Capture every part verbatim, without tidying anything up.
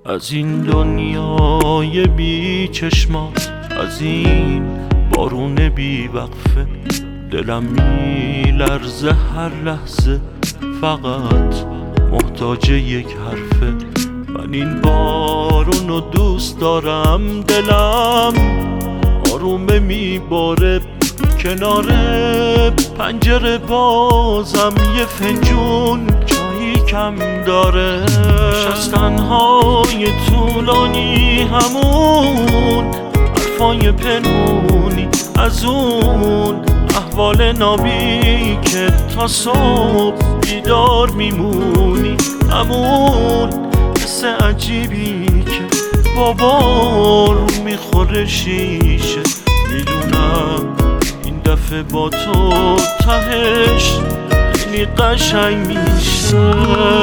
از این دنیای بی چشمات، از این بارون بی وقفه، دلم میلرزه هر لحظه، فقط محتاج یک حرفه. من این بارونو دوست دارم، دلم آرومه میباره کنار پنجره، بازم یه فنجون چایی کم داره. شستن‌های طولانی، همون حرفای پنهونی، از اون احوال نابی که تا صبح بیدار میمونی، همون حس عجیبی که با بارون میخوره شیشه. میدونم این دفعه با تو تهش خیلی قشنگ میشه.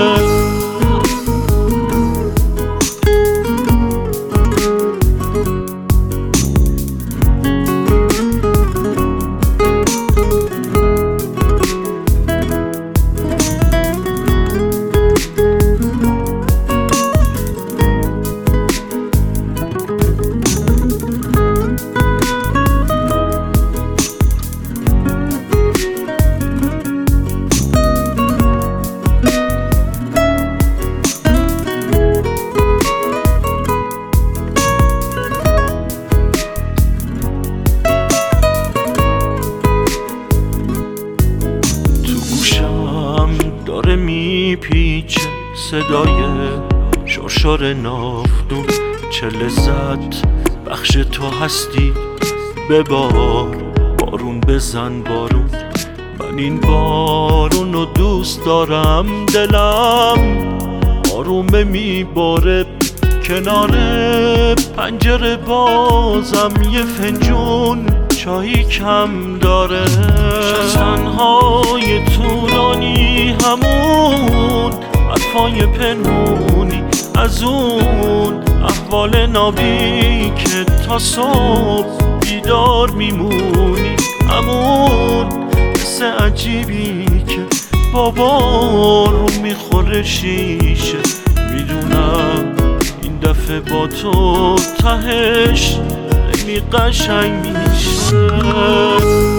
داره میپیچه صدای شرشر ناودون، چه لذت بخش تو هستی، ببار بارون بزن بارون. من این بارونو دوست دارم، دلم آرومه میباره کنار پنجره، بازم یه فنجون چایی کم داره. شستن‌های طولانی، همون حرفای پنهونی، از اون احوال نابی که تا صبح بیدار میمونی، همون حس عجیبی که با بارون میخوره شیشه. میدونم این دفعه با تو تهش خیلی قشنگ میشه.